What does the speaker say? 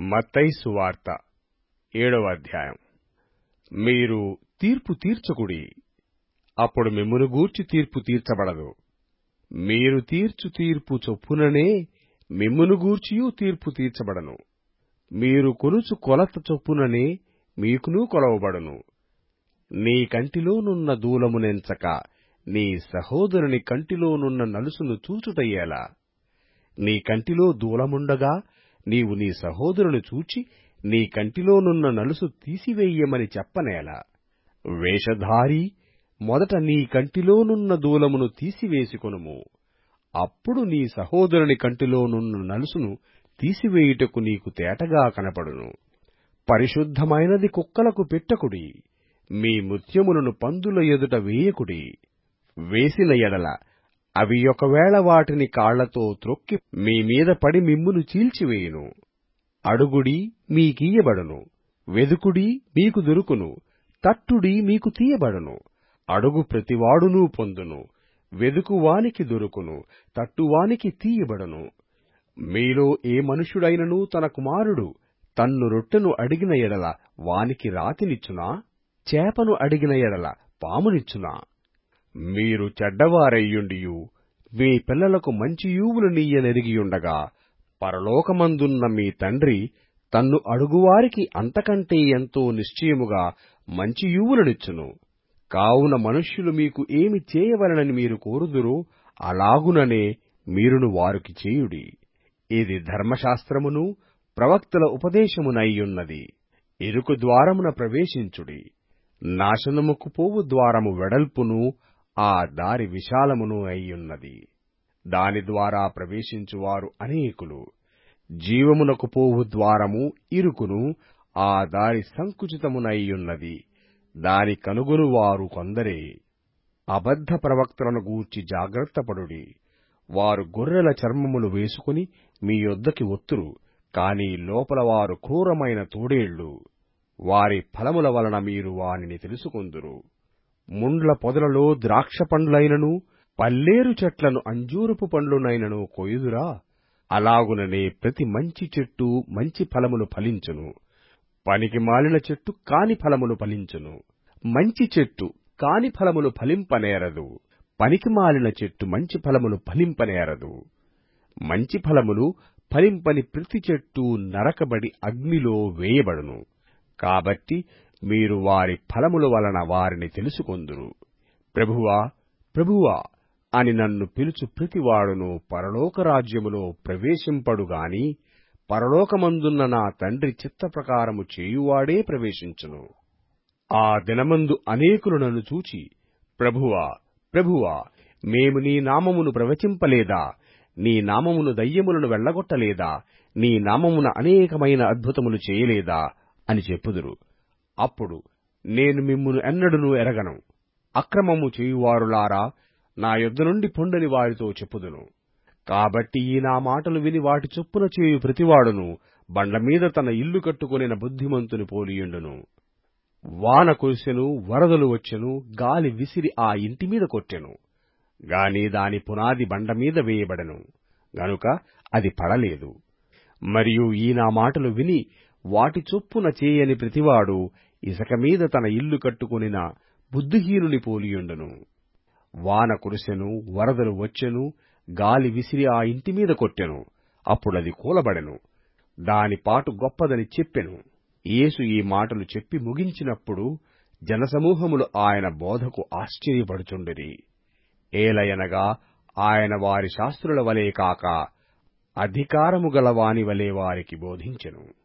మత్తయి సువార్త 7వ అధ్యాయం. మీరు తీర్పు తీర్చకుడి, అప్పుడు మిమ్మును గూర్చి తీర్పు తీర్చబడదు. మీరు తీర్చు తీర్పు చొప్పుననే మిమ్మును గూర్చియూ తీర్పు తీర్చబడను. మీరు కొలుచు కొలత చొప్పుననే మీకునూ కొలవబడును. నీ కంటిలోనున్న దూలమునెంచక నీ సహోదరుని కంటిలోనున్న నలుసును చూచుట ఎలా? నీ కంటిలో దూలముండగా నీవు నీ సహోదరుని చూచి నీ కంటిలోనున్న నలుసు తీసివేయమని చెప్పనేలా? వేషధారీ, మొదట నీ కంటిలోనున్న దూలమును తీసివేసికొనుము, అప్పుడు నీ సహోదరుని కంటిలోనున్న నలుసును తీసివేయుటకు నీకు తేటగా కనపడును. పరిశుద్ధమైనది కుక్కలకు పెట్టకుడి, మీ ముత్యములను పందుల ఎదుట వేయకుడి. వేసిన ఎడల అవి ఒకవేళ వాటిని కాళ్లతో త్రొక్కి మీ మీద పడి మిమ్మును చీల్చివేయును. అడుగుడి, మీకియ్యబడును. వెదుకుడి, మీకు దొరుకును. తట్టుడి, మీకు తీయబడును. అడుగు ప్రతివాడునూ పొందును. వెదుకువానికి దొరుకును. తట్టువానికి తీయబడును. మీలో ఏ మనుష్యుడైనను తన కుమారుడు తన్ను రొట్టెను అడిగిన ఎడల వానికి రాతినిచ్చునా? చేపను అడిగిన ఎడల పామునిచ్చునా? మీరు చెడ్డవారయ్యుండియు మీ పిల్లలకు మంచి ఈవులనియ్యనెరిగియుండగా పరలోకమందున్న మీ తండ్రి తన్ను అడుగువారికి అంతకంటే ఎంతో నిశ్చయముగా మంచి ఈవులనిచ్చును. కావున మనుష్యులు మీకు ఏమి చేయవలెనని మీరు కోరుదురో అలాగుననే మీరును వారికి చేయుడి. ఇది ధర్మశాస్త్రమును ప్రవక్తల ఉపదేశమునయ్యున్నది. ఇరుకు ద్వారమున ప్రవేశించుడి. నాశనముకు పోవు ద్వారము వెడల్పును, ఆ దారి విశాలమును అయ్యున్నది. దాని ద్వారా ప్రవేశించువారు అనేకులు. జీవమునకు పోవు ద్వారము ఇరుకును, ఆ దారి సంకుచితమునయ్యున్నది. దాని కనుగొనువారు కొందరే. అబద్ధ ప్రవక్తలను గూర్చి జాగ్రత్తపడుడి. వారు గొర్రెల చర్మములు వేసుకుని మీ యొద్దకి వత్తురు, కాని లోపల వారు క్రూరమైన తోడేళ్లు. వారి ఫలముల వలన మీరు వానిని తెలుసుకొందురు. ముండ్ల పొదలలో ద్రాక్ష పండ్లైనను, పల్లేరు చెట్లను అంజూరపు పండ్లునైనను కొయుదురా? అలాగుననే ప్రతి మంచి చెట్టు మంచి ఫలములు ఫలించును. పనికిమాలిన చెట్టు కాని ఫలములు ఫలించును. మంచి చెట్టు కాని ఫలములు ఫలింపనేరదు. పనికిమాలిన చెట్టు మంచి ఫలములు ఫలింపనేరదు. మంచి ఫలములు ఫలింపని ప్రతి చెట్టు నరకబడి అగ్నిలో వేయబడును. కాబట్టి మీరు వారి ఫలముల వలన వారిని తెలుసుకొందురు. ప్రభువా, ప్రభువా అని నన్ను పిలుచు ప్రతివాడును పరలోక రాజ్యములో ప్రవేశింపడుగాని పరలోకమందున్న నా తండ్రి చిత్త ప్రకారము చేయువాడే ప్రవేశించును. ఆ దినమందు అనేకులు నన్ను చూచి, ప్రభువా, ప్రభువా, మేము నీ నామమును ప్రవచింపలేదా? నీ నామమును దయ్యములను వెళ్లగొట్టలేదా? నీ నామమున అనేకమైన అద్భుతములు చేయలేదా అని చెప్పుదురు. అప్పుడు నేను మిమ్మును ఎన్నడూనూ ఎరగను, అక్రమము చేయువారులారా, నా యొద్ద నుండి పొండని వారితో చెప్పుదును. కాబట్టి ఈ నా మాటలు విని వాటి చొప్పున చేయు ప్రతివాడును బండమీద తన ఇల్లు కట్టుకొనిన బుద్ధిమంతుని పోలియుండును. వాన కురిసెను, వరదలు వచ్చెను, గాలి విసిరి ఆ ఇంటిమీద కొట్టెను. గాని దాని పునాది బండమీద వేయబడెను, గనుక అది పడలేదు. మరియు ఈ నా మాటలు విని వాటి చొప్పున చేయని ప్రతివాడు ఇసక మీద తన ఇల్లు కట్టుకొనిన బుద్ధిహీనుని పోలియుండును. వాన కురిసెను, వరదలు వచ్చెను, గాలి విసిరి ఆ ఇంటిమీద కొట్టెను. అప్పుడది కూలబడెను. దాని పాటు గొప్పదని చెప్పెను. యేసు ఈ మాటలు చెప్పి ముగించినప్పుడు జనసమూహములు ఆయన బోధకు ఆశ్చర్యపడుచుండిరి. ఏలయనగా ఆయన వారి శాస్త్రుల వలె కాక అధికారము గల వాని వలె వారికి బోధించెను.